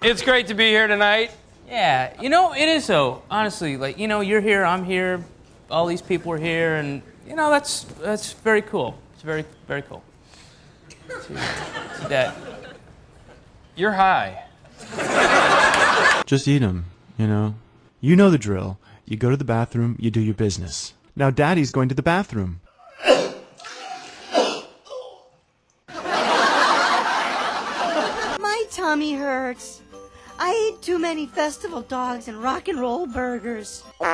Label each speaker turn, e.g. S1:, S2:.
S1: It's great to be here tonight.
S2: Yeah, it is so. Honestly, you're here, I'm here, all these people are here, and, that's very cool. It's very, very cool. See that.
S1: You're high.
S3: Just eat them, You know the drill. You go to the bathroom, you do your business. Now Daddy's going to the bathroom.
S4: My tummy hurts. I ate too many festival dogs and rock and roll burgers.